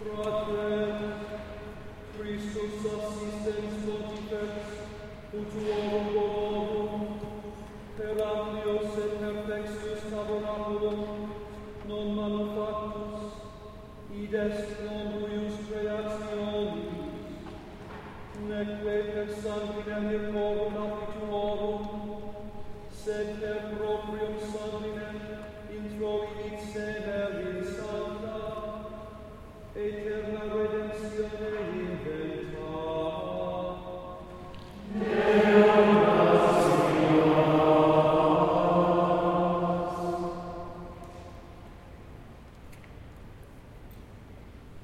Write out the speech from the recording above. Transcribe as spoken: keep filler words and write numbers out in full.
Fratres, Christus assistens pontifex, futuorum bonorum, per amplios et perfectius tabernaculum, non manufactus, id est non huius creationis, neque per sanguine corporum